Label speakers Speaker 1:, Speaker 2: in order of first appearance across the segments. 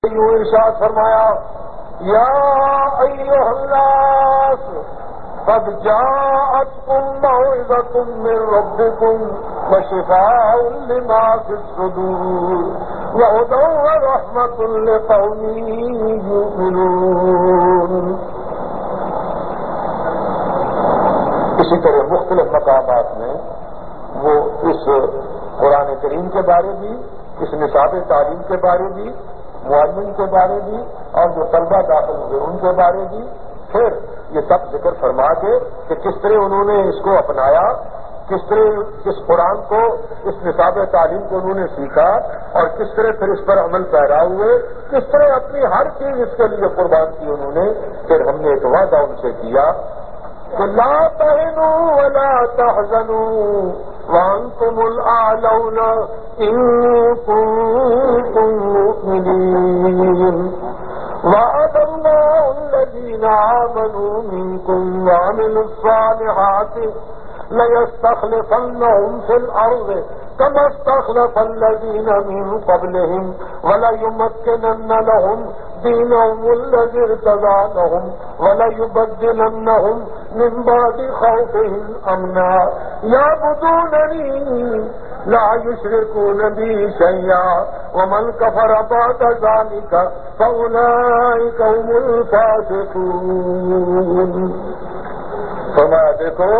Speaker 1: یوں ارشاد فرمایا یا ایھا الناس قد جاءتکم موعظۃ من ربکم وشفاء لما فی الصدور وہدی ورحمۃ لقوم یؤمنون۔ اسی طرح مختلف مقامات میں وہ اس قرآن کریم کے بارے بھی، اس نصاب تعلیم کے بارے بھی، معلم کے بارے بھی، اور جو طلبہ داخل ہوئے ان کے بارے بھی، پھر یہ سب ذکر فرما کے کہ کس طرح انہوں نے اس کو اپنایا، کس طرح اس قرآن کو، اس نصاب تعلیم کو انہوں نے سیکھا، اور کس طرح پھر اس پر عمل پیرا ہوئے، کس طرح اپنی ہر چیز اس کے لیے قربان کی انہوں نے۔ پھر ہم نے ایک وعدہ ان سے کیا کہ لا تہنوا ولا تحزنوا وانتم الاعلون ان کنتم مؤمنین وعد اللہ الذین آمنوا منکم وعملوا الصالحات لَيَسْتَخْلِفَنَّهُمْ فِي الْأَرْضِ كَمَا اسْتَخْلَفَ الَّذِينَ مِنْ قَبْلِهِمْ وَلَيُمَكِّنَنَّ لَهُمْ دِينَهُمُ الَّذِي ارْتَضَىٰ لَهُمْ وَلَيُبَدِّلَنَّهُمْ مِنْ بَعْدِ خَوْفِهِمْ أَمْنًا يَعْبُدُونَنِي لَا يُشْرِكُونَ بِي شَيْئًا وَمَنْ كَفَرَ بَعْدَ ذَلِكَ فَأُولَٰئِكَ هُمُ الْفَاسِقُونَ۔ فرمایا دیکھو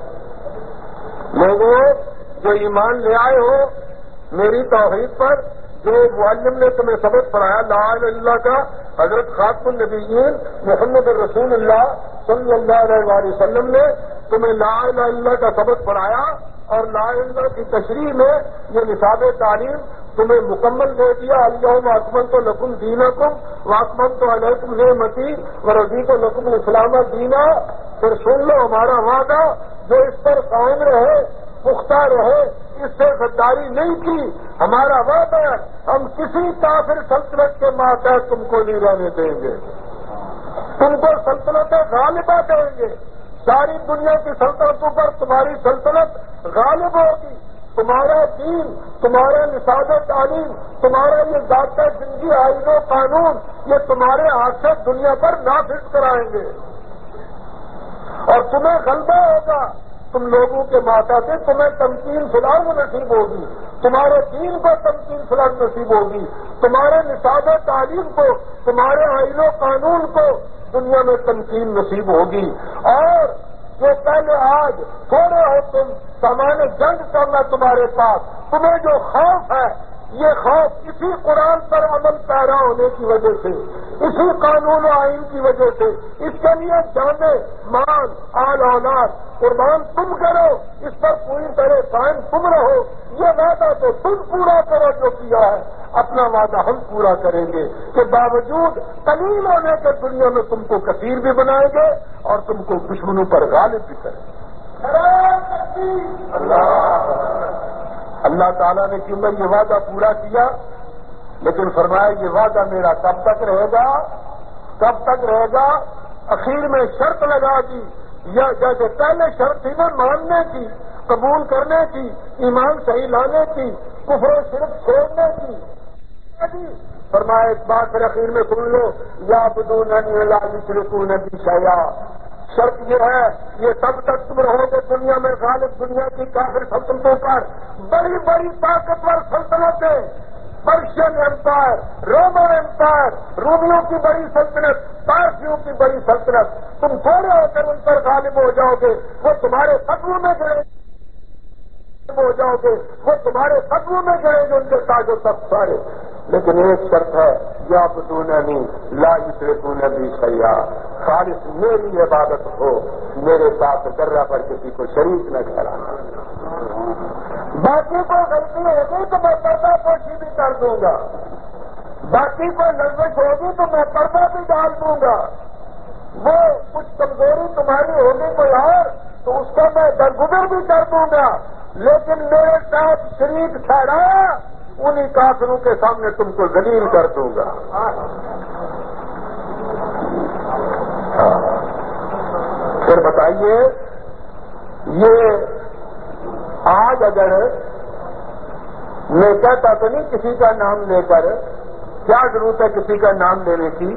Speaker 1: لوگوں جو ایمان لے آئے ہو میری توحید پر، جو معلم نے تمہیں سبق پڑھایا لا الہ الا اللہ کا، حضرت خاتم النبیین محمد رسول اللہ صلی اللہ علیہ وآلہ وسلم نے تمہیں لا الہ الا اللہ کا سبق پڑھایا، اور لا الہ الا اللہ کی تشریح میں یہ نصاب تعلیم تمہیں مکمل دے دیا۔ الیوم اکملت لکم دینکم واکملت علیکم نعمتی ورضیت لکم الاسلام دینا۔ پھر سن لو ہمارا وعدہ، جو اس پر قائم رہے، پختہ رہے، اس سے غداری نہیں کی، ہمارا وعدہ ہے ہم کسی کافر سلطنت کے ماتحت تم کو نہیں رہنے دیں گے، تم کو سلطنت غالبہ دیں گے، ساری دنیا کی سلطنتوں پر تمہاری سلطنت غالب ہوگی، تمہارا دین، تمہارا نصاب تعلیم، تمہارا یہ ضابطہ زندگی آئین و قانون، یہ تمہارے ہاتھ سے دنیا پر نافذ کرائیں گے، اور تمہیں غلبہ ہوگا، تم لوگوں کے ماتا سے تمہیں تمکین فلاح نصیب ہوگی، تمہارے دین کو تمکین فلاح نصیب ہوگی، تمہارے نصاب تعلیم کو، تمہارے آئین و قانون کو دنیا میں تمکین نصیب ہوگی۔ اور جو پہلے آج تھوڑے ہو تم، سامان جنگ کرنا تمہارے پاس، تمہیں جو خوف ہے یہ خوف اسی قرآن پر عمل پیرا ہونے کی وجہ سے، اسی قانون و آئین کی وجہ سے، اس کے لیے جانے مال آل اولاد قربان تم کرو، اس پر پوری طرح قائم تم رہو۔ یہ وعدہ تو تم پورا کرو جو کیا ہے، اپنا وعدہ ہم پورا کریں گے کہ باوجود قلیل ہونے کے دنیا میں تم کو کثیر بھی بنائیں گے اور تم کو دشمنوں پر غالب بھی کریں گے۔ اللہ تعالیٰ نے کیوں یہ وعدہ پورا کیا، لیکن فرمایا یہ وعدہ میرا کب تک رہے گا، کب تک رہے گا؟ اخیر میں شرط لگا دی، یا جیسے پہلے شرط تھی نا ماننے کی، قبول کرنے کی، ایمان صحیح لانے کی، کفر و شرک چھوڑنے کی، فرمایا اس بات پھر اخیر میں سن لو یعبدوننی لا یشرکون بی شیئا۔ شرط یہ ہے یہ تب تک تم رہو گے دنیا میں غالب، دنیا کی کافر سلطنتوں پر، بڑی بڑی طاقتور سلطنتیں، پرشین امپائر، رومن امپائر، رومیوں کی بڑی سلطنت، پارسیوں کی بڑی سلطنت، تم تھوڑے ہو کر ان پر غالب ہو جاؤ گے، وہ تمہارے قدموں میں گرے ہو جاؤ گے، وہ تمہارے قدموں میں گرے گے ان کے تاج و تخت سارے۔ لیکن ایک شرط ہے یعبدوننی لا یشرکون بی شیئا، خالص میری عبادت ہو، میرے ساتھ ذرہ پر کسی کو شریک نہ ٹھہرانا۔ باقی کو غلطی ہوگی تو میں پردہ پوشی بھی کر دوں گا، باقی کو لغزش ہوگی تو میں پردہ بھی ڈال دوں گا، وہ کچھ کمزوری تمہاری ہوگی کوئی اور تو اس کو میں درگزر بھی کر دوں گا، لیکن میرے ساتھ شریک ٹھہرایا انہی کافروں کے سامنے تم کو ذلیل کر دوں گا۔ پھر بتائیے یہ آج اگر میں کہتا تو نہیں کسی کا نام لے کر کیا ضرورت ہے کسی کا نام لینے کی؟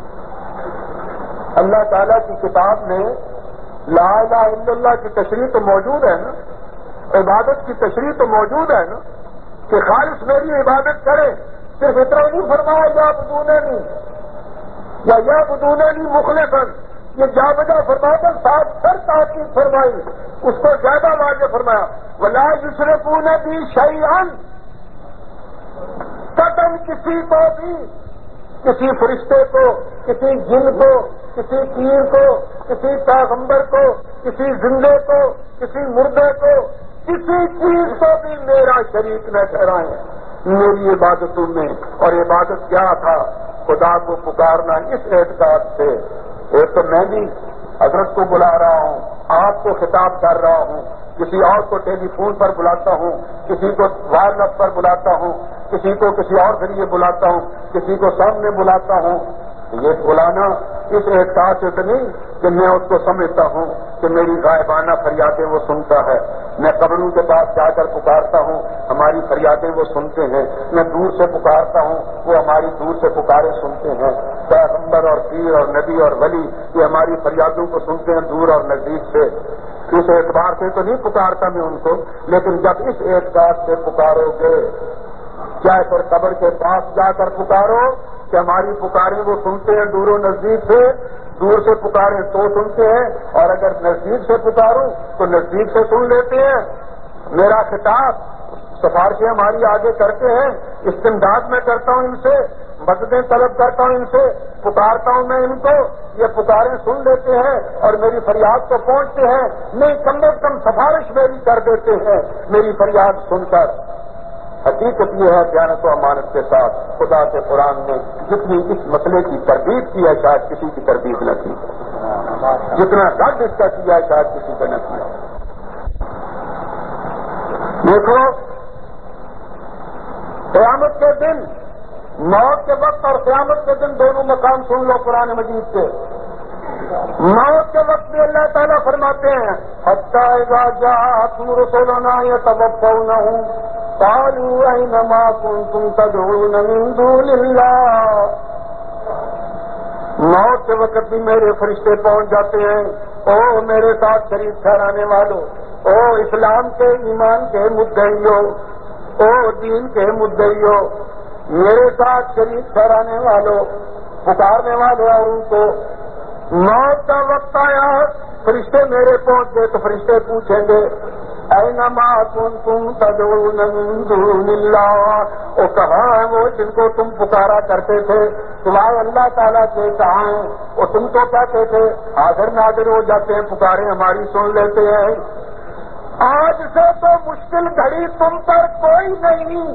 Speaker 1: اللہ تعالیٰ کی کتاب میں لا الہ الا اللہ کی تشریح تو موجود ہے نا، عبادت کی تشریح تو موجود ہے نا، کہ خالص میری عبادت کرے. صرف اتنا نہیں فرمایا یا بدوننی یا بدوننی مخلصاً، یہ جا بجا فرما کر ساتھ سر تاکید فرمائی، اس کو زیادہ واضح فرمایا ولا یشرکون بی شیئا، قطعاً کسی کو بھی، کسی فرشتے کو، کسی جن کو، کسی پیر کو، کسی پیغمبر کو، کسی زندے کو، کسی مردے کو، کسی چیز کو بھی میرا شریک نہ ٹھہرائیں میری عبادتوں میں. اور عبادت کیا تھا؟ خدا کو پکارنا اس اعتقاد سے. ایک تو میں بھی حضرت کو بلا رہا ہوں، آپ کو خطاب کر رہا ہوں، کسی اور کو ٹیلی فون پر بلاتا ہوں، کسی کو وائرلیس پر بلاتا ہوں، کسی کو کسی اور ذریعے بلاتا ہوں، کسی کو سامنے بلاتا ہوں. یہ بلانا اس احساس سے نہیں کہ میں اس کو سمجھتا ہوں کہ میری غائبانہ فریادیں وہ سنتا ہے. میں قبروں کے پاس جا کر پکارتا ہوں، ہماری فریادیں وہ سنتے ہیں. میں دور سے پکارتا ہوں، وہ ہماری دور سے پکارے سنتے ہیں. پیغمبر اور پیر اور نبی اور ولی یہ ہماری فریادوں کو سنتے ہیں دور اور نزدیک سے. اس اعتبار سے تو نہیں پکارتا میں ان کو، لیکن جب اس اعتبار سے پکارو گے، کیا پھر قبر کے پاس جا کر پکارو کہ ہماری پکاریں وہ سنتے ہیں دور و نزدیک سے، دور سے پکاریں تو سنتے ہیں، اور اگر نزدیک سے پکاروں تو نزدیک سے سن لیتے ہیں. میرا خطاب سفارشیں ہماری آگے کرتے ہیں، استمداد میں کرتا ہوں ان سے، مددیں طلب کرتا ہوں ان سے، پکارتا ہوں میں ان کو، یہ پکاریں سن لیتے ہیں اور میری فریاد کو پہنچتے ہیں. نہیں کم از کم سفارش میری کر دیتے ہیں میری فریاد سن کر. حقیقت یہ ہے دیانت و امانت کے ساتھ خدا کے قرآن نے جتنی اس مسئلے کی تردید کی ہے شاید کسی کی تردید نہ کی، جتنا رد اس کا کیا ہے شاید کسی کا نہ کیا. دیکھو قیامت کے دن، موت کے وقت اور قیامت کے دن دونوں مقام سن لو قرآن مجید کے. موت کے وقت بھی اللہ تعالیٰ فرماتے ہیں حتی اذا جاءتهم رسلنا یتوفونہم قالوا أين ما كنتم تدعون من دون الله. موت کے وقت بھی میرے فرشتے پہنچ جاتے ہیں. او میرے ساتھ شریک ٹھہرانے والوں، او اسلام کے ایمان کے مدعیوں، او دین کے مدعیوں، میرے ساتھ شریک ٹھہرانے والوں، پکارنے والوں اور ان کو. موت کا وقت آیا، فرشتے میرے پہنچ گئے تو فرشتے پوچھیں گے اینما کنتم تدعون من دون اللہ، وہ کہاں ہے وہ جن کو تم پکارا کرتے تھے سوائے اللہ تعالیٰ کے؟ کہاں ہیں وہ؟ تم تو کہتے تھے حاضر ناظر ہو جاتے ہیں، پکارے ہماری سن لیتے ہیں. آج سے تو مشکل گھڑی تم پر کوئی نہیں.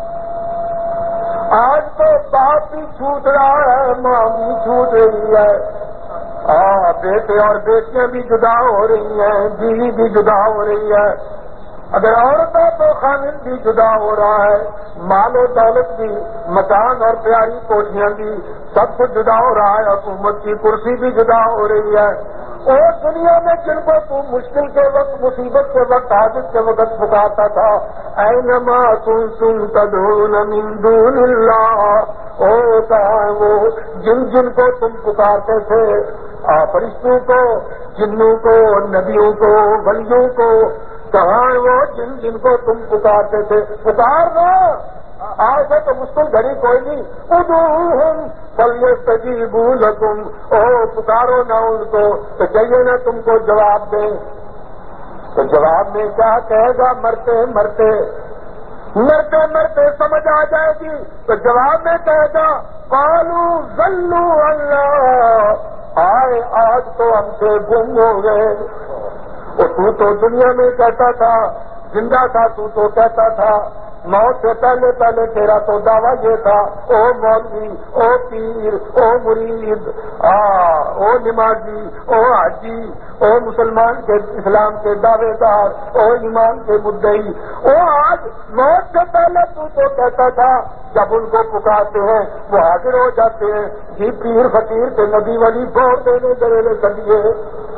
Speaker 1: آج تو باپ بھی چھوٹ رہا ہے، ماں بھی چھوٹ رہی ہے، بیٹے اور بیٹیاں بھی جدا ہو رہی ہیں، بیوی بھی جدا ہو رہی ہے. اگر عورت ہے تو خامد بھی جدا ہو رہا ہے، مال و دولت بھی، مکان اور پیاری کوٹھیاں بھی، سب کچھ جدا ہو رہا ہے. حکومت کی کرسی بھی جدا ہو رہی ہے. اور دنیا میں جن کو تو مشکل کے وقت، مصیبت کے وقت، حاجت کے وقت پکارتا تھا اینما کنتم تدعون من دون اللہ، کہاں ہے وہ جن جن کو تم پکارتے تھے؟ فرشتوں کو، جنوں کو، نبیوں کو، ولیوں کو. کہاں ہے وہ جن جن کو تم پکارتے تھے؟ پکار دو. آج سے تو مشکل گھڑی کوئی نہیں. ادعوہم فلیستجیبوا لکم، پکارو نہ ان کو تو چاہیے نا تم کو جواب دیں. تو جواب میں کیا کہے گا؟ مرتے مرتے مرتے مرتے سمجھ آ جائے گی. تو جواب میں کہے گا قالوا ضلوا اللہ، آئے آج تو ہم سے گم ہو گئے. تو دنیا میں کہتا تھا، زندہ تھا تو کہتا تھا، موت سے پہلے پہلے تیرا تو دعویٰ یہ تھا او مولوی، او پیر، او مرید، او نمازی، او حاجی، او مسلمان کے اسلام کے دعوے دار، او ایمان کے مدعی. آج موت سے پہلے تو کہتا تھا، جب ان کو پکارتے ہیں وہ حاضر ہو جاتے ہیں. جی پیر فقیر کے نبی ولی چھوڑ دینے ڈرے کر دیے،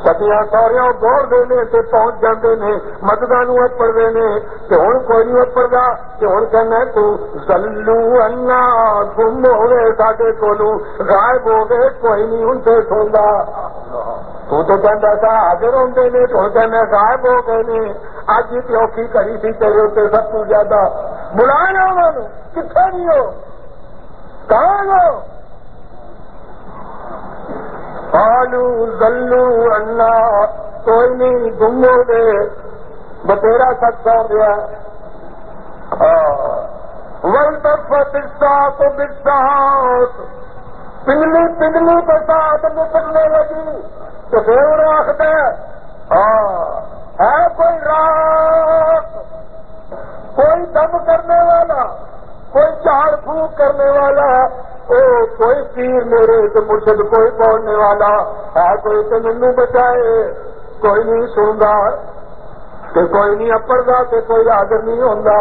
Speaker 1: پتیاں سوریاں دوڑ دینے سے پہنچ جاتے ہیں متدانو پڑھتے ہیں کہ ہوں کوئی نہیں پڑھتا کہ ہوں کہنا تو زلو انا گم ہو گئے ساڈے کولوں غائب ہو گئے کوئی نہیں ان سے سنتا تو کہتا تھا حاضر ہوتے نے تو کہنا غائب ہو گئے نے اج کی اوکھی کری سی تیرے اتنے سب تو زیادہ بلانا انہوں نے کتنے نہیں ہو کہاں ہو آلو زلو اللہ کوئی نہیں گم ہو گئے بتیرا سچ ہو گیا والتفت الساق بالساق پنگلی پنگلی کے ساتھ نکلنے لگی تو پھر انہیں آخر ہے کوئی راک کوئی دم کرنے والا کوئی جھاڑ پھونک کرنے والا کوئی پیر میرے تو مرشد کوئی بولنے والا ہے کوئی تو مینو بچائے کوئی نہیں سنتا کہ کوئی نہیں اپڑتا کہ کوئی حاضر نہیں ہوتا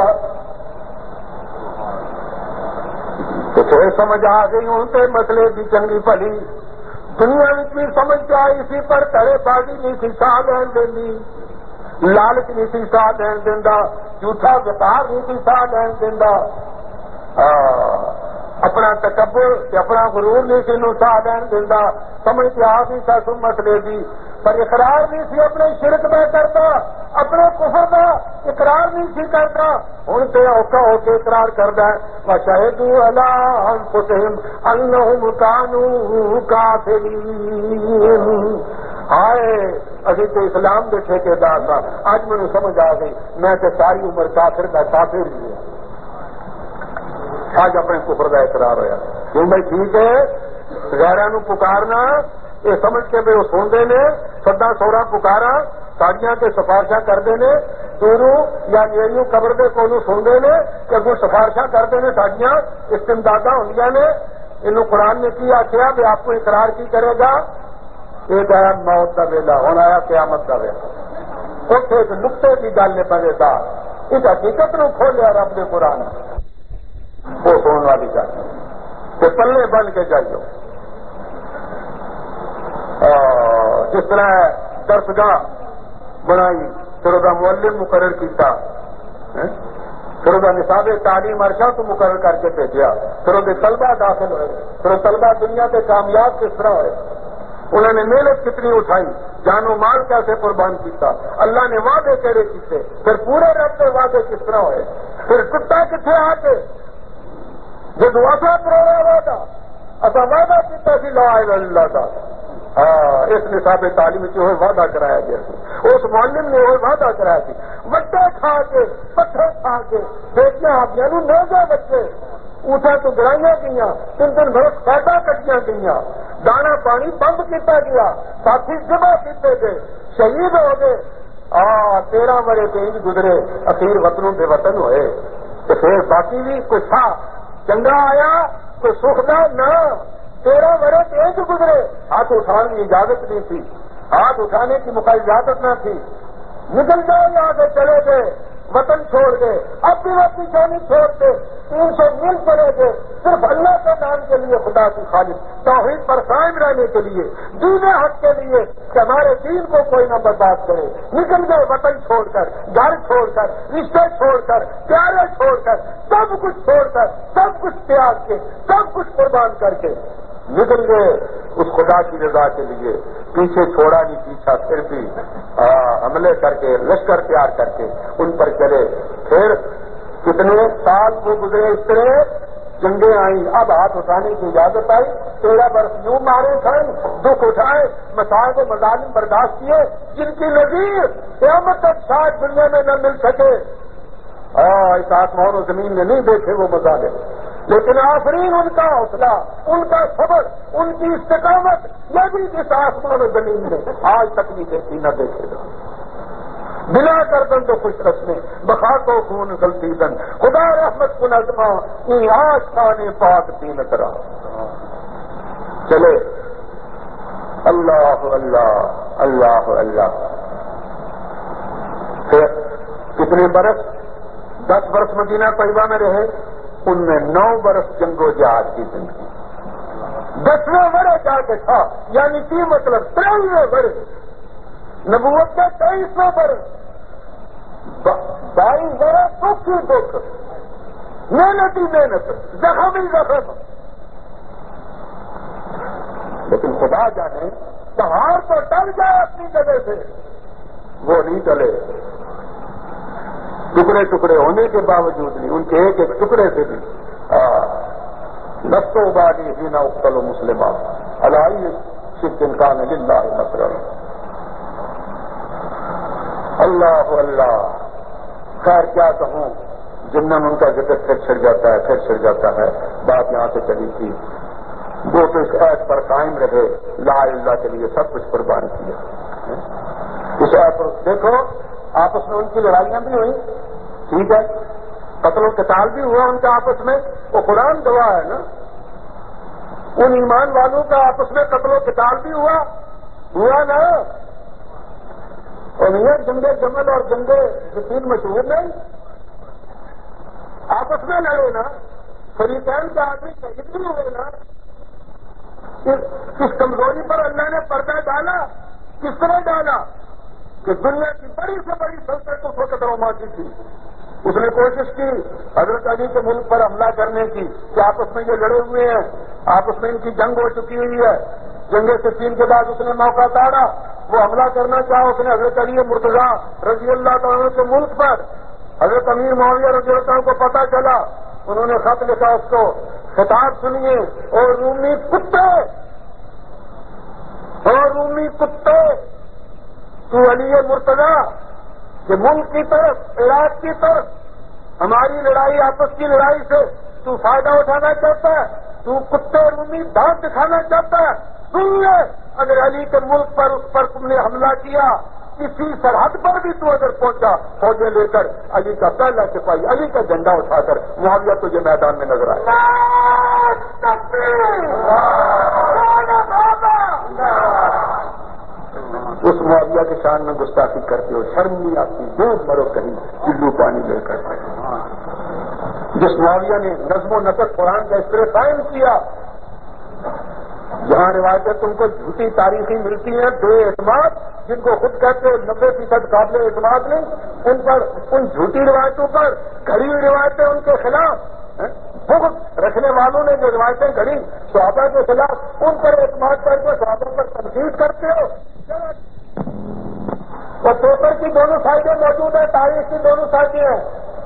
Speaker 1: تو پھر سمجھ آ گئی ہوں کہ مسئلے کی چنگی بھلی دنیا بھی سمجھ کے آئی اسی پر تڑے بازی نہیں سی سا لین دینی لالچ نہیں سی سا لین دینا جھوٹا وپار نہیں سی سا لین دینا اپنا تکبر اپنا غرور نہیں سی نو سا لین دینا سمجھ کے آ بھی سا سن مسئلے کی پر اقرار نہیں سی اپنے شرک میں کرتا اپنے کفر کا اقرار نہیں سی کرتا ہوں تو اوکھا ہو کے اقرار کرتا ہے وشہدوا علی انفسہم انہم کانوا کافرین ہائے ابھی تو اسلام کے ٹھیکیدار تھا آج مجھے سمجھ آ گئی میں تو ساری عمر کافر کا کافر ہی ہوں آج اپنے کفر کا اقرار ہوا کیوں بھائی ٹھیک ہے غیروں پکارنا یہ سمجھ کے بھی وہ سنتے نے سدا سورا پکارا ساڑیاں کے سفارشاں کرتے ہیں دوروں یا نیڑیوں قبر کے کولوں سنتے ہیں کہ وہ سفارشاں کرتے ہیں ساڑیاں استمداداں ہوندیاں نے انہوں قرآن نے کی آخیا بھی آپ کو اقرار کی کرے گا ایک آیا موت کا ویلا ہونا آیا قیامت کا ویلا اتنے ایک نقطے کی گل نے پہلے تھا اس حقیقت نو کھولیا رب نے قرآن وہ سننے والی گل کہ پلے بن کے جائیو جس طرح درسگاہ بنائی پھر وہ معلم مقرر کیتا پھر وہ نصاب تعلیم عرشہ تو مقرر کر کے بھیجا پھر وہ طلبہ داخل ہوئے پھر وہ طلبہ دنیا کے کامیاب کس طرح ہوئے انہوں نے محنت کتنی اٹھائی جان و مال کیسے قربان کیتا اللہ نے وعدے کہڑے کیتے پھر پورے رب کے وعدے کس طرح ہوئے پھر ٹوٹا کتنے آ کے جب وعدہ کروا وعدہ اصا وعدہ کیتا سی لا الہ الا اللہ کا اس نصاب تعلیم سے وہ وعدہ کرایا گیا اس معلم نے وہ وعدہ کرایا سی وٹے کھا کے پتھر کھا کے بیٹیاں آپیاں لے گئے بچے اٹھا تو گرائیاں گئی 3 برس فائدہ کٹیاں گئی دانا پانی بند کیتا گیا ساتھی جمع کیتے گئے شہید ہو گئے 13 بڑے تیز گزرے اخیر وطنوں بے وطن ہوئے تو پھر باقی بھی کچھ تھا چنگا آیا کوئی سکھ نہ 13 بڑے تیز گزرے ہاتھ اٹھانے کی اجازت نہیں تھی ہاتھ اٹھانے کی اجازت نہ تھی نکل جاؤ یہاں سے چلے گئے وطن چھوڑ گئے اب بھی وہ پیچھے نہیں چھوڑتے 300 میل چلے گئے صرف اللہ کے نام کے لیے خدا کی خالص توحید پر قائم رہنے کے لیے دین حق کے لیے کہ ہمارے دین کو کوئی نہ برباد کرے نکل گئے وطن چھوڑ کر گھر چھوڑ کر رشتے چھوڑ کر پیارے چھوڑ کر سب کچھ چھوڑ کر سب کچھ تیاگ کے سب کچھ قربان کر کے نکل گئے اس خدا کی رضا کے لیے پیچھے چھوڑا نہیں پیچھا پھر بھی حملے کر کے لشکر تیار کر کے ان پر چلے پھر کتنے سال وہ گزرے اس طرح جنگیں آئیں اب ہاتھ اٹھانے کی اجازت آئی 13 برس یوں مارے کھائیں دکھ اٹھائے مسائل و مظالم برداشت کیے جن کی نظیر قیامت تک شاید دنیا میں نہ مل سکے اس آسمان و زمین میں نہیں دیکھے وہ مظالم لیکن آفرین ان کا حوصلہ ان کا صبر ان کی استقامت یہ بھی اس آسمان و زمین میں آج تک نہیں دیکھی نہ دیکھے گا بلا کردن تو خوش رسنے بخا کو خون غلطی دن خدا رحمت کو نظما این آج خانے پاک تینت رہا چلے اللہ اللہ اللہ اللہ پھر کتنے برس 10 برس مدینہ طیبہ میں رہے ان میں 9 برس جنگ و جہاد کی زندگی 10ویں برس جا کے تھا یعنی کی مطلب 13ویں برس نبوت کے 23 برس 22 برس دکھ ہی دکھ، محنت ہی محنت، زخم ہی زخم، لیکن خدا جانے پہاڑ تو ٹل جائے اپنی جگہ سے، وہ نہیں ٹلے، ٹکڑے ٹکڑے ہونے کے باوجود نہیں، ان کے ایک ایک ٹکڑے سے بھی نفس و بادی ہی نہ اقتل مسلمہ علائی شرک انکان للہ نصر اللہ اللہ۔ خیر کیا کہوں، جنن ان کا ذکر پھر چھڑ جاتا ہے، پھر چھڑ جاتا ہے۔ بات یہاں سے چلی تھی، وہ تو اس عہد پر قائم رہے، لا اللہ کے لیے سب کچھ قربان کیا۔ اس عہد پر دیکھو آپس میں ان کی لڑائیاں بھی ہوئی، ٹھیک ہے، قتل و قتال بھی ہوا ان کا آپس میں، وہ قرآن گواہ ہے نا، ان ایمان والوں کا آپس میں قتل و قتال بھی ہوا نا، اور یہ جنگے جمل اور جنگے یقین مشہور نہیں، آپس میں لڑے نا، فریقین کے آدمی شہید بھی ہوئے نا۔ اس کمزوری پر اللہ نے پردہ ڈالا، کس طرح ڈالا کہ دنیا کی بڑی سے بڑی سلطنت اس وقت روماتی تھی، اس نے کوشش کی حضرت علی کے ملک پر حملہ کرنے کی کہ آپس میں یہ لڑے ہوئے ہیں، آپس میں ان کی جنگ ہو چکی ہوئی ہے۔ جنگ صفین کے بعد اس نے موقع تاڑا، وہ حملہ کرنا چاہا، اس نے حضرت علی مرتضیٰ رضی اللہ تعالیٰ کے ملک پر، حضرت امیر معاویہ رضی اللہ تعالیٰ کو پتہ چلا، انہوں نے خط لکھا اس کو، خطاب سنیے، اور رومی کتے، اور رومی کتے، تو علی مرتضیٰ کہ ملک کی طرف، عراق کی طرف ہماری لڑائی، آپس کی لڑائی سے تو فائدہ اٹھانا چاہتا ہے، تو کتے رومی دانت دکھانا چاہتا ہے، سن لے، اگر علی کے ملک پر اس پر تم نے حملہ کیا، کسی سرحد پر بھی تو اگر پہنچا، فوجیں لے کر علی کا پہلا سپاہی، علی کا جھنڈا اٹھا کر معاویہ تجھے میدان میں نظر آئے۔ اس معاویہ کے شان میں گستاخی کرتے ہو، شرم نہیں آتی، دودھ مرو کہیں چلو پانی لے کر۔ جس معاویہ نے نظم و نسق قرآن کا اس طرح قائم کیا، جہاں روایتیں تم کو جھوٹی تاریخی ملتی ہیں، بے اعتماد، جن کو خود کہتے ہو 90% قابل اعتماد نہیں، ان پر، ان جھوٹی روایتوں پر گھڑی ہوئی روایتیں ان کے خلاف، بغض رکھنے والوں نے جو روایتیں گھڑی صحابہ کے خلاف، ان پر اعتماد کر کے صحابہ پر تنقید کرتے ہو۔ اور پیپر کی دونوں سائڈیں موجود ہیں، تاریخ کی دونوں سائڈیں ہیں،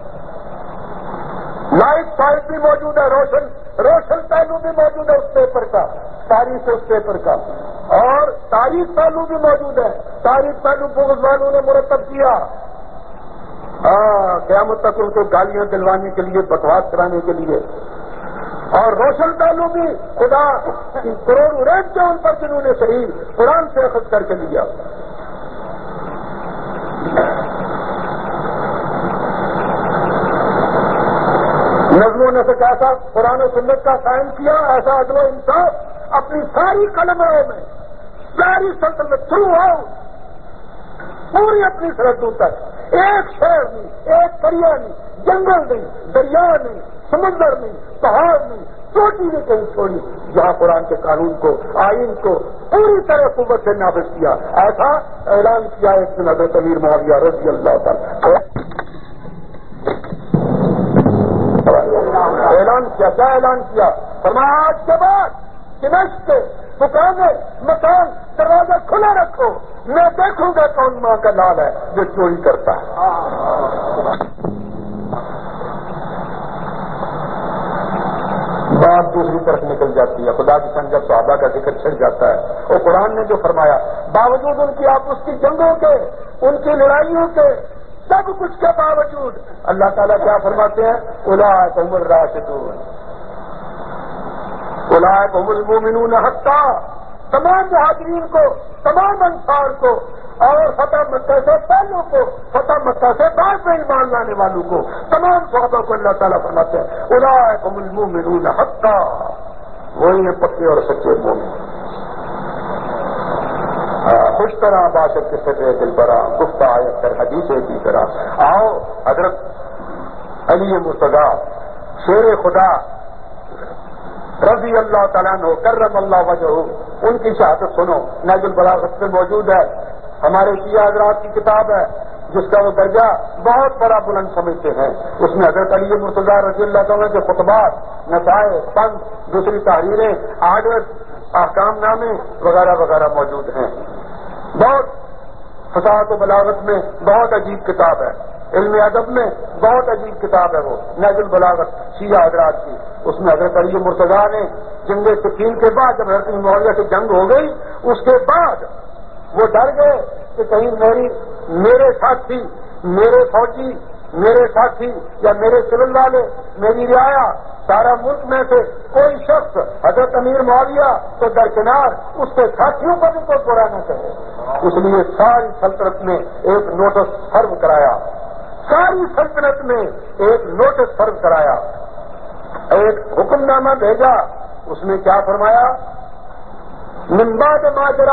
Speaker 1: لائٹ سائڈ بھی موجود ہے، روشن پہلو بھی موجود ہے اس پیپر کا، تاریخ اس پیپر کا، اور تاریخ پہلو بھی موجود ہے، تاریخ پہلو بغض والوں نے مرتب کیا، قیامت تک ان کو گالیاں دلوانے کے لیے، بکواس کرانے کے لیے، اور روشن پہلو بھی خدا کی کروڑ ریٹ کے ان پر جنہوں نے صحیح قرآن سے اخذ کر کے لیا۔ نظم و نسق ایسا قرآن و سنت کا قائم کیا، ایسا عدل و انصاف اپنی ساری قلموں میں، ساری سلطنت تھرو آؤٹ، پوری اپنی سرحدوں تک، ایک شہر نہیں، ایک دریا نہیں، جنگل نہیں، دریا نہیں، سمندر نہیں، پہاڑ نہیں، چوٹی نے کہیں چھوڑی جہاں قرآن کے قانون کو، آئین کو پوری طرح قوت سے نافذ کیا۔ ایسا اعلان کیا ایک دن حضرت امیر معاویہ رضی اللہ تعالیٰ، اعلان کیا، کیا اعلان کیا؟ فرمایا آج کے بعد دمشق کے دکانیں، مکان، دروازہ کھلا رکھو، میں دیکھوں گا کون ماں کا لال ہے جو چوری کرتا ہے۔ بات دوسری طرف نکل جاتی ہے، خدا کی سنگ جب صحابہ کا ذکر چھڑ جاتا ہے، اور قرآن نے جو فرمایا، باوجود ان کی آپس کی جنگوں کے، ان کی لڑائیوں کے، سب کچھ کے باوجود اللہ تعالیٰ کیا فرماتے ہیں؟ اولئک هم الراشدون، اولئک هم المؤمنون حقا، تمام مہاجرین کو، تمام انصار کو، اور فتح مکہ سے پہلوں کو، فتح مکہ سے بعد میں ایمان لانے والوں کو، تمام صحابہ کو اللہ تعالیٰ فرماتے ہیں اولئک هم المؤمنون حقا، وہی ہیں پکے اور سچے مومن۔ خوش طرح باشد کے سجے دل برا، گفتہ آیت کر حدیث کی طرح۔ آؤ حضرت علی مرتضیٰ شیر خدا رضی اللہ تعالیٰ عنہ کرم اللہ وجہہ، ان کی شہادت سنو، نہج البلاغہ میں موجود ہے، ہمارے شیعہ حضرات کی کتاب ہے جس کا وہ درجہ بہت بڑا بلند سمجھتے ہیں. اس میں حضرت علی مرتضیٰ رضی اللہ عنہ کے خطبات، نصائح، پند، دوسری تحریریں، آرڈر، احکام نامے وغیرہ وغیرہ موجود ہیں. بہت فصاحت و بلاغت میں بہت عجیب کتاب ہے. علم ادب میں بہت عجیب کتاب ہے وہ نہج البلاغت شیعہ حضرات کی. اس میں حضرت علی مرتضیٰ نے جنگ صفین کے بعد جب حضرت معاویہ سے جنگ ہو گئی اس کے بعد وہ ڈر گئے کہ کہیں میرے ساتھی، میرے فوجی، میرے ساتھی یا میرے سول والے، میری رعایا، سارا ملک میں سے کوئی شخص حضرت امیر معاویہ تو درکنار اس کے ساتھیوں کو بھی کوئی برا نہ کرے. اس لیے ساری سلطنت میں ایک نوٹس سرو کرایا، ساری سلطنت میں ایک نوٹس سرو کرایا، ایک حکم نامہ بھیجا. اس میں کیا فرمایا؟ من بعد ما جرى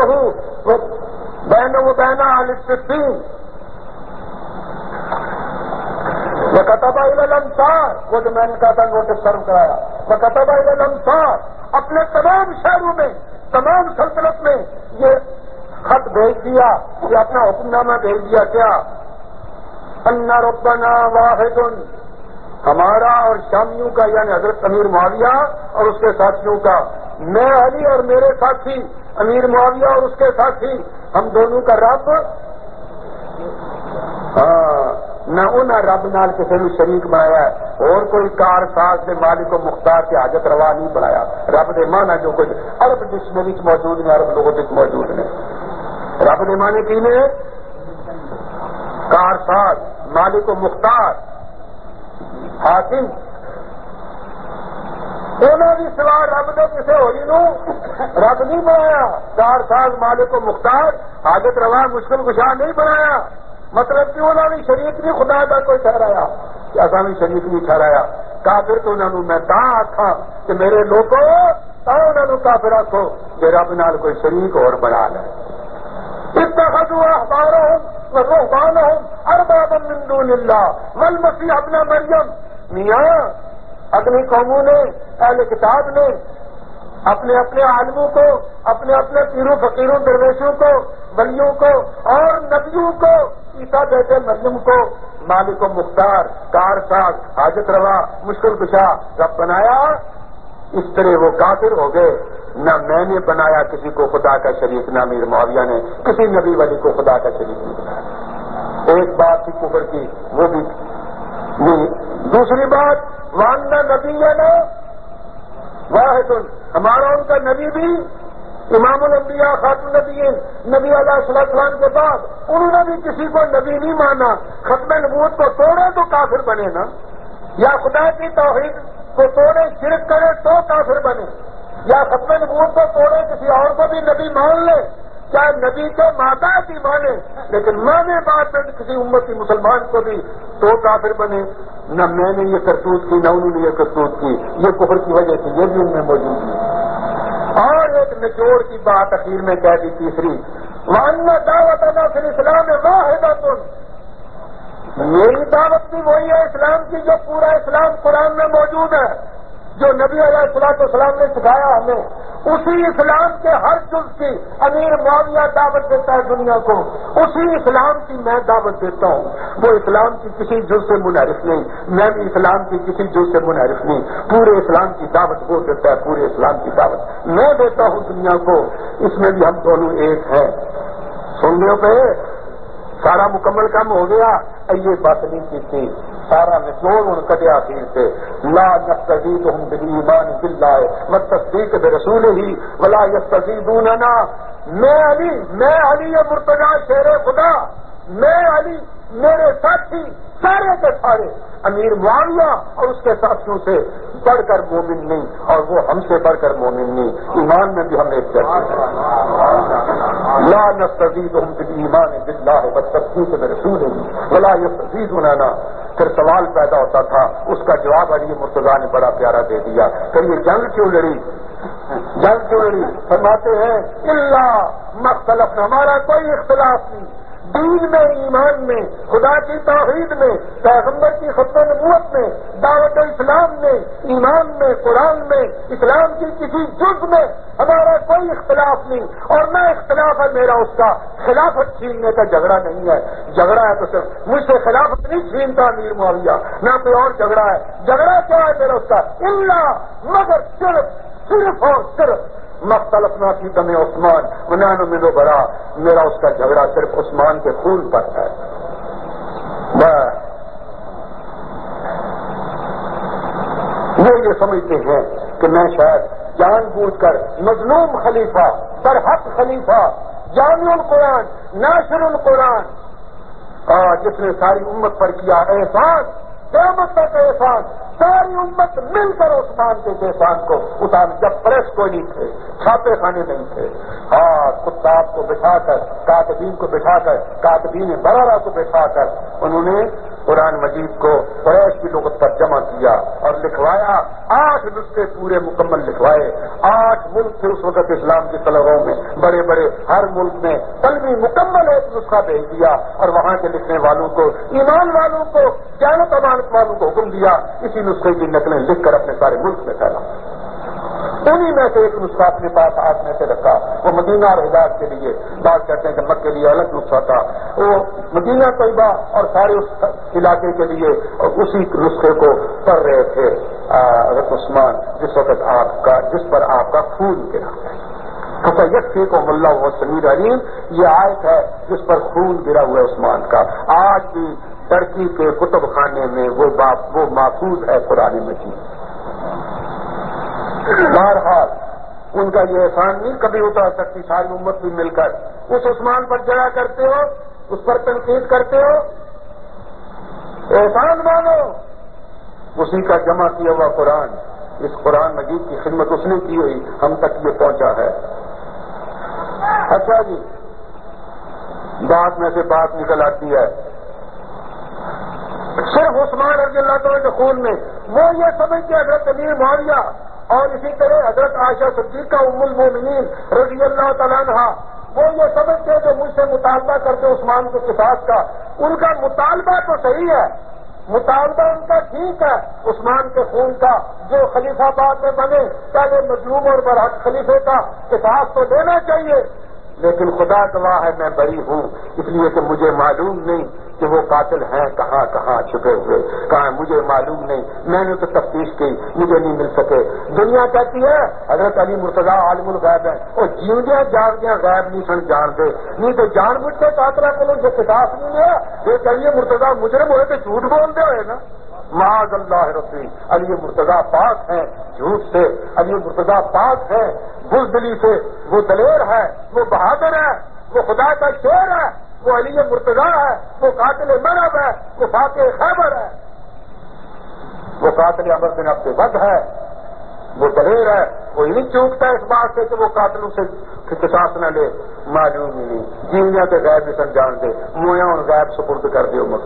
Speaker 1: بینہ اہل الصفین وكتب الى الامصار، وہ جو میں نے کہا تھا نوٹس سرو کرایا، وكتب الى الامصار، اپنے تمام شہروں میں، تمام سلطنت میں یہ خط بھیج دیا، یہ اپنا حکم نامہ بھیج دیا. کیا؟ ان ربنا واحد، ہمارا اور شامیوں کا یعنی حضرت امیر معاویہ اور اس کے ساتھیوں کا، میں علی اور میرے ساتھی امیر معاویہ اور اس کے ساتھی، ہم دونوں کا رب نہ انہیں رب نال کسی نے شریک بنایا ہے، اور کوئی کار ساز سے مالک و مختار کے حاجت روا نہیں بنایا. رب نے مانا جو کچھ عرب ڈکشنری موجود نہیں، عرب لوگوں تک موجود نہیں. رب نے مانے کی نے کار ساز، مالک و مختار، حاکم، انہوں بھی سوا رب نے کسی ہوئی نو رب نہیں بنایا. کار ساز، مالک و مختار، حاجت روا، مشکل کشا نہیں بنایا. مطلب کہ انہوں نے شریک نہیں خدا کا کوئی ٹھہرایا، ایسا بھی شریک نہیں ٹھہرایا. کافر تو انہوں نے میں تاں آخا کہ میرے لوگوں تاں انہوں نے کافر آخو کہ رب نال کوئی شریک اور بنا لے. اتخذوا احبارهم ورهبانهم اربابا من دون الله والمسيح ابن مریم. میاں اگلی قوموں نے، اہل کتاب نے اپنے اپنے عالموں کو، اپنے اپنے پیروں فقیروں درویشوں کو، ولیوں کو اور نبیوں کو، عیسیٰ بیٹے مریم کو مالک و مختار، کار ساز، حاجت روا، مشکل کشا رب بنایا. اس طرح وہ کافر ہو گئے. نہ میں نے بنایا کسی کو خدا کا شریک، نہ امیر معاویہ نے کسی نبی ولی کو خدا کا شریک نہیں بنایا. ایک بات تھی کفر کی، وہ بھی دوسری بات واننا نبی ہے نا واحد، ہمارا ان کا نبی بھی امام الانبیاء خاتم النبیین نبی علیہ السلام کے بعد انہوں نے بھی کسی کو نبی نہیں مانا. ختم نبوت کو توڑے تو کافر بنے نا، یا خدا کی توحید کو توڑے شرک کرے تو کافر بنے، یا ختم نبوت کو توڑے کسی اور کو بھی نبی مان لے، چاہے نبی کے ماتا بھی مانے لیکن مانے بعد میں کسی امتی مسلمان کو بھی تو کافر بنے. نہ میں نے یہ کرتوت کی، نہ انہوں نے یہ کرتوت کی. یہ کفر کی وجہ سے یہ بھی ان میں موجود ہے. اور ایک نچوڑ کی بات اخیر میں کہہ دی تیسری، وَأَنَّ دعوتنا فی الاسلام واحدۃ، میری دعوت بھی وہی ہے اسلام کی جو پورا اسلام قرآن میں موجود ہے، جو نبی علیہ السلام نے سکھایا ہمیں. اسی اسلام کے ہر جز کی امیر معاویہ دعوت دیتا ہے دنیا کو، اسی اسلام کی میں دعوت دیتا ہوں. وہ اسلام کی کسی جز سے منحرف نہیں، میں بھی اسلام کی کسی جز سے منحرف نہیں. پورے اسلام کی دعوت وہ دیتا ہے، پورے اسلام کی دعوت میں دیتا ہوں دنیا کو. اس میں بھی ہم دونوں ایک ہیں. سننے پہ سارا مکمل کام ہو گیا. یہ بات نہیں کی تھی، سارا نچوڑ ان کٹیا آخر سے. لا نستزیدهم بالایمان باللہ والتصدیق برسولہ ولا یستزیدوننا. میں علی مرتضیٰ شیر خدا، میں علی، میرے ساتھی سارے کے سارے امیر معاویہ اور اس کے ساتھیوں سے بڑھ کر مومن نہیں، اور وہ ہم سے بڑھ کر مومن نہیں. ایمان میں بھی ہم ایک جیسے ہیں. لا نستزیدهم بالایمان باللہ والتصدیق برسولہ ولا یستزیدوننا. پھر سوال پیدا ہوتا تھا، اس کا جواب علی مرتضیٰ نے بڑا پیارا دے دیا. پھر یہ جنگ کیوں لڑی؟ فرماتے ہیں الا مختلف، ہمارا کوئی اختلاف نہیں، دین میں، ایمان میں، خدا کی توحید میں، پیغمبر کی ختم نبوت میں، دعوت اسلام میں، ایمان میں، قرآن میں، اسلام کی کسی جز میں ہمارا کوئی اختلاف نہیں، اور نہ اختلاف ہے میرا اس کا خلافت چھیننے کا جھگڑا نہیں ہے۔ جھگڑا ہے تو صرف مجھ سے خلافت نہیں چھینتا امیر معاویہ، نہ کوئی اور جھگڑا ہے۔ جھگڑا کیا ہے میرا اس کا؟ اللہ مگر صرف اور صرف مختلفنا فی دم عثمان ونحن منہ برا، میرا اس کا جھگڑا صرف عثمان کے خون پر ہے۔ وہ یہ سمجھتے ہیں کہ میں شاید جان بوجھ کر مظلوم خلیفہ، برحق خلیفہ، جامع القرآن، ناشر القرآن، جس نے ساری امت پر کیا احسان، قیامت تک احسان، ساری امت مل کر عثمان کے احسان کو اتار، جب پریس کو نہیں تھے، چھاپے خانے نہیں تھے، کتاب کو بٹھا کر، کاتبین کو بٹھا کر، کاتبین برارہ کو بٹھا کر انہوں نے قرآن مجید کو قریش کی لغت پر جمع کیا اور لکھوایا۔ 8 نسخے پورے مکمل لکھوائے۔ 8 ملک تھے اس وقت اسلام کی طلبوں میں، بڑے بڑے، ہر ملک میں طلبی مکمل ایک نسخہ بھیج دیا اور وہاں کے لکھنے والوں کو، ایمان والوں کو، جانت امانت والوں کو حکم دیا اسی نسخے کی نقلیں لکھ کر اپنے سارے ملک میں پھیلا۔ انہی میں سے ایک نسخہ اپنے پاس ہاتھ میں سے رکھا، وہ مدینہ اور حجاز کے لیے، بات کرتے ہیں کہ مکے کے لیے الگ نسخہ تھا، وہ مدینہ طیبہ اور سارے اس علاقے کے لیے اسی نسخے کو پڑھ رہے تھے حضرت عثمان جس وقت جس پر آپ کا خون گرا ہے۔ فَسَيَكْفِيكُمُ اللَّهُ وَالسَّمِيعُ الْعَلِيمُ، یہ آیت ہے جس پر خون گرا ہوا عثمان کا۔ آج بھی ترکی کے کتب خانے میں وہ محفوظ ہے قرآن مجید۔ بہرحال ان کا یہ احسان نہیں کبھی اتار سکتی ساری امت بھی مل کر، اس عثمان پر جڑا کرتے ہو، اس پر تنقید کرتے ہو، احسان مانو اسی کا جمع کیا ہوا قرآن، اس قرآن مجید کی خدمت اس نے کی ہوئی، ہم تک یہ پہنچا ہے۔ اچھا جی، بات میں سے بات نکل آتی ہے صرف عثمان رضی اللہ تعالیٰ کے خون میں، وہ یہ سمجھتے حضرت امیر معاویہ اور اسی طرح حضرت عائشہ صدیقہ ام المومنین رضی اللہ تعالیٰ عنہا، وہ یہ سمجھتے جو مجھ سے مطالبہ کرتے عثمان کے قصاص کا، ان کا مطالبہ تو صحیح ہے، مطالبہ ان کا ٹھیک ہے عثمان کے خون کا، جو خلیفہ بعد میں بنے پہلے مظلوم اور برحق خلیفے کا قصاص تو لینا چاہیے، لیکن خدا گواہ ہے میں بری ہوں، اس لیے کہ مجھے معلوم نہیں کہ وہ قاتل ہیں کہاں کہاں چھپے ہوئے، کہاں مجھے معلوم نہیں، میں نے تو تفتیش کی مجھے نہیں مل سکے۔ دنیا کہتی ہے حضرت علی مرتضیٰ عالم الغیب ہے، اور جیوندیاں جاگدیاں غیب نہیں سن جانتے، نہیں تو جان بوجھ کے قاتلہ کو جو قصاص نہیں ہے، یہ کہیے مرتضیٰ مجرم ہوئے تو جھوٹ بولتے ہوئے نا، معاذ اللہ ربی، علی مرتضیٰ پاک ہیں جھوٹ سے، علی مرتضیٰ پاک ہیں بزدلی سے، وہ دلیر ہے، وہ بہادر ہے، وہ خدا کا شیر ہے، وہ علی مرتضیٰ ہے، وہ قاتل مرب ہے، وہ فاتح خیبر ہے، وہ قاتل عمر بن عبد ود ہے، وہ دلیر ہے، کوئی نہیں چوکتا اس بات سے کہ وہ قاتلوں سے قصاص نہ لے، معلوم ہی نہیں، جیویاں کے غیب بھی سن جان دے، مویاں اور غیب سپرد کر دے امت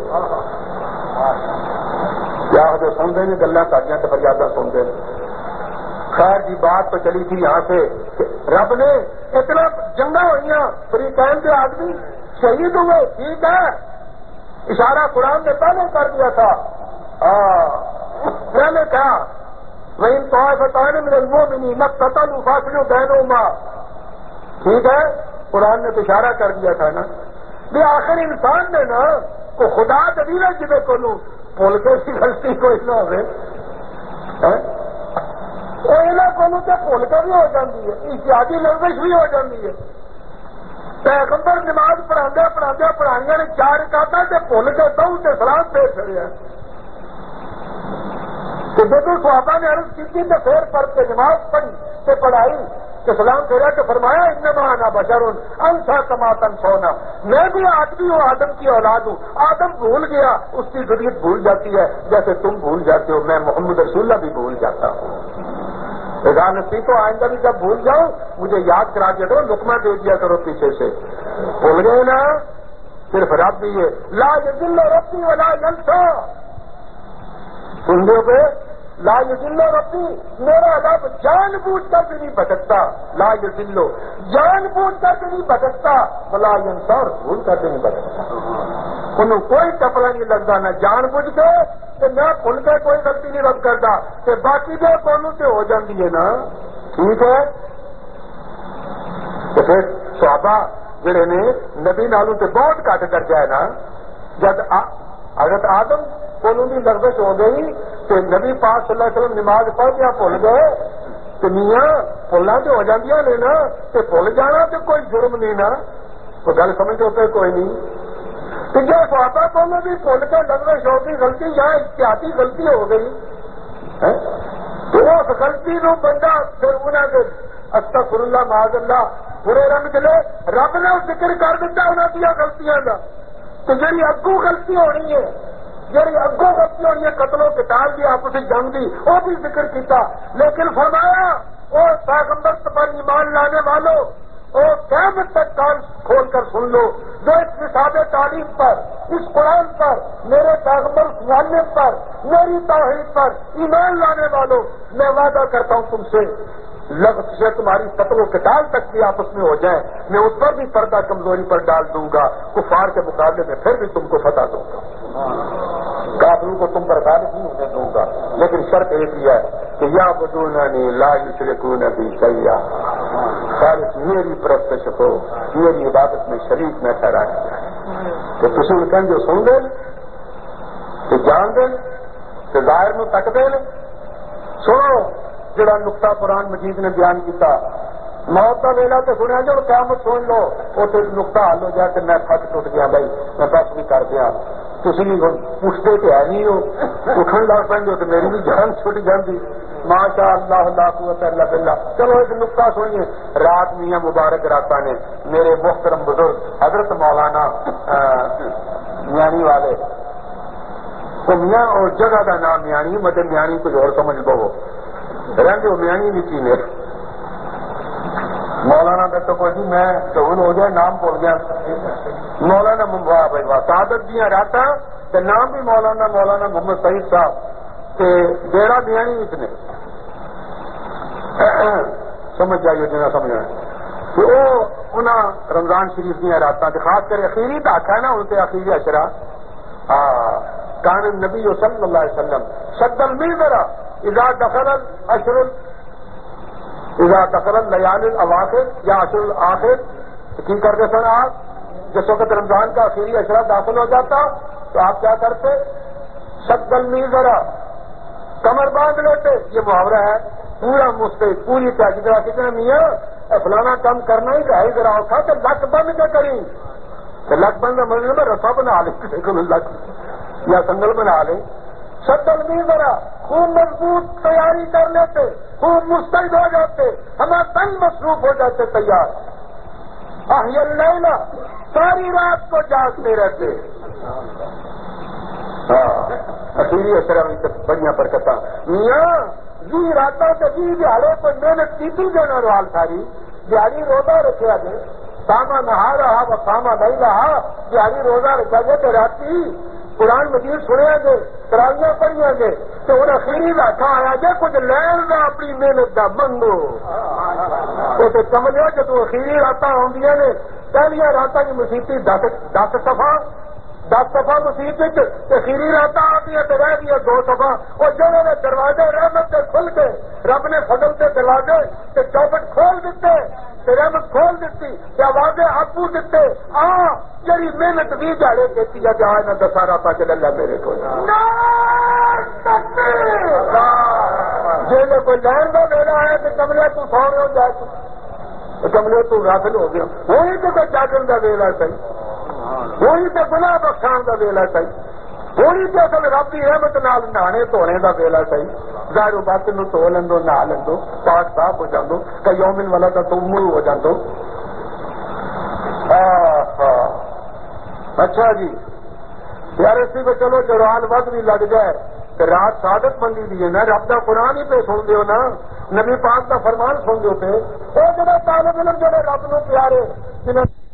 Speaker 1: کیا جو سن دیں گے گلیں ساڑیاں تو فریاداں سن دیں۔ خیر جی، بات تو چلی تھی یہاں سے کہ رب نے اتنا جنگا ہوئی فریقین کے آدمی شہید ہوئے، ٹھیک ہے، اشارہ قرآن نے پہلے کر دیا تھا، پہلے کیا وَإِن طَائِفَتَانِ مِنَ الْمُؤْمِنِينَ اقْتَتَلُوا فَأَصْلِحُوا بَيْنَهُمَا، ٹھیک ہے، قرآن نے تو اشارہ کر دیا تھا نا، یہ آخر انسان نے نا کو خدا دلیل جبے کو لوں پول کے سی غلطی کوئی نہ ہوئے، کو پول کے بھی ہو جاتی ہے، احتیاطی لفظ بھی ہو جاتی ہے، پیغمبر نماز پڑھایا نے 4 رکعتاں تے بھول کے دو تے سلام پھیر چھڑیا، تو جب صحابہ نے عرض کی تو پھر پڑھ کے نماز پڑھی تے پڑھائی کہ سلام پھیرا تو فرمایا انما انا بشر انسا کما تنسونا، میں بھی آدمی ہوں، آدم کی اولاد ہوں، آدم بھول گیا، اس کی ذریت بھول جاتی ہے جیسے تم بھول جاتے ہو، میں محمد رسول اللہ بھی بھول جاتا ہوں، نسی تو آئندہ بھی جب بھول جاؤ مجھے یاد کرا دیا کرو، لقمہ دے دیا کرو پیچھے سے، بھول گئے نا، صرف رب بھی ہے لا یذل ربی ولا ینسا، سن دو پہ لا یضل ربی، میرا رب جان بوجھ کر بھی نہیں بھٹکتا، لا یضل جان بوجھ کر بھی نہیں بھٹکتا، ولا ینسا بھول کر بھی نہیں بھٹکتا، انہوں کوئی ٹپڑا نہیں لگتا، نہ جان بوجھ کے کہ نہ بھول کے کوئی غلطی نہیں رب کرتا، کہ باقی جو کونوں سے ہو جاتی ہے نا، ٹھیک ہے۔ تو پھر صحابہ جڑے نے نبی نالوں سے بہت کٹ کر جائے نا، جب حضرت آدم کونوں کی لغزش ہو گئی کہ نبی پاک صلی اللہ علیہ وسلم نماز پڑھ کے بھول گئے، تو میاں بھولنا تو ہو جاندیاں نے نا، کہ بھول جانا تو کوئی جرم نہیں نا، تو گل سمجھ ہوتے کوئی نہیں، تو جو صحابہ کونوں بھی بھول کے لغزش ہو گئی، غلطی یا احتیاطی غلطی ہو گئی، تو اس غلطی نو بندہ پھر انہوں نے استغفر اللہ معاذ اللہ برے رنگ چلے، رب نے ذکر کر دیتا انہوں دیا غلطیاں کا، تو جی اگوں غلطی ہونی ہے، جی اگوں غلطی ہونی ہے، قتل و قتال کی آپسی جنگ کی، وہ بھی ذکر کیتا، لیکن فرمایا وہ پیغمبر پر ایمان لانے والوں، وہ قیامت تک کان کھول کر سن لو، جو اس نصاب تعلیم پر، اس قرآن پر، میرے پیغمبر معلم پر، میری توحید پر ایمان لانے والوں، میں وعدہ کرتا ہوں تم سے لفظ سے تمہاری قتل و قتال تک بھی آپس میں ہو جائیں، میں اس پر بھی پردہ کمزوری پر ڈال دوں گا، کفار کے مقابلے میں پھر بھی تم کو فتح دوں گا، کافروں کو تم پر غالب نہیں ہونے دوں گا، لیکن شرط ایک ہی ہے کہ یا بدوننی لا یشرکون بی شیئا، خالص میری پرستش کو میری عبادت میں شریک نہ ٹھہرایا جائے، تو تسی کہیں جو سن دیں تو جان دیں تو ظاہر میں تک دیں، سنو جڑا نقطہ قرآن مجید نے بیان کیتا، موت کا ویلا تو سنیا جو قیامت سن لو، وہ تو نقطہ حل ہو جائے کہ میں تھک ٹوٹ گیا بھائی میں بس بھی کر دیا، تھی پوچھتے تو ہے نہیں ہو، اٹھن لگ پہ تو میری بھی جان چھٹ جاتی، ماشاء اللہ لا قوت الا باللہ۔ چلو ایک نقطہ سنیے، رات میاں مبارک راتا نے میرے محترم بزرگ حضرت مولانا میانی والے، وہ میاں اور جگہ کا نام میانی، مطلب میانی کچھ اور سمجھ لو رہتے ہو، میانی نیچی میں مولانا کا تو کوئی میں ظہور ہو گیا نام بول گیا، مولانا بھائی سعادت دیا راتا تو نام بھی مولانا محمد سعید صاحب کے ڈیرا میانی اتنے سمجھ جائیے جنا سمجھنا، تو وہ انہیں رمضان شریف دیا راتاں خاص کر اخیری تک ہے نا ان کے اخیری اشرا کان النبی صلی اللہ علیہ وسلم شد المیزر اذا دخل اللیال الاواخر یا عشر الاخر، کی کرتے سن آپ جس وقت رمضان کا اخیری اشرا داخل ہو جاتا تو آپ کیا کرتے؟ شد المیزر، کمر باندھ لیتے، یہ محاورہ ہے، پورا مستعد پوری طرح کتنا میاں فلانا کام کرنا ہی رہے ذرا اوکھا کہ لک بند کے کریں، کہ لک بند کا مطلب رسا بنا لے کسی کو لک یا سنگل بنا لے، شد المیزر خوب مضبوط تیاری کر لیتے، خوب مستعد ہو جاتے، ہمارا تن مصروف ہو جاتے تیار، احی اللیل ساری رات کو جاگتے رہتے، اخیری اشرا بڑھیا برکت میاں جی راتوں سے جی دیہڑے کو محنت کی تھی جو نروال ساری دیہڑی روزہ رکھا گئے، ساما نہا رہا و ساما نہیں رہا، دیہڑی روزہ رکھا گئے تو راتی قرآن مجید سنیا گے، تراویاں پڑھیا گے، تو انہیں اخیری رکھا آیا جائے کچھ لین کا اپنی محنت کا منگو، تو کملیا جب اخیری راتاں آدی نے پہلیا راتاں کی مصیبتی 10 صفحہ مصیبت اخیری راتاں آتی تو رہ گیا 2 صفحہ، اور جنہوں نے دروازے رحمت سے کھل کے رب نے فضل سے دروازے تے چوکٹ کھول دیتے، رحمت کھول دیتی، آوازیں آپو دیتے، جی محنت بھی جاڑے دیتی ہے جہاں نہ دسارا پا کے اللہ میرے کو جی کوئی لین کا میرا ہے تو کملے تو سونے ہو جائے، کملے تو غافل ہو گیا، وہی تو کوئی جاگن کا ویلا صحیح، وہی تو گناہ بخشان کا ویلا صحیح، وہی تو اصل رب کی رحمت نال نہانے دھونے کا ویلا صحیح، ظاہر بات نو دھو لیندو نہا لیندو پاک صاف ہو جاندو کہ یومن والا کا تم ہو جاندو۔ اچھا جی یار اسی کو چلو جرال ود بھی لگ جائے تو رات سعادت مندی دی ہے نا، رب کا قرآن ہی پہ سن دیو نا، نبی پاک کا فرمان سن دیو پہ، وہ جڑے طالب علم جڑے رب نو پیارے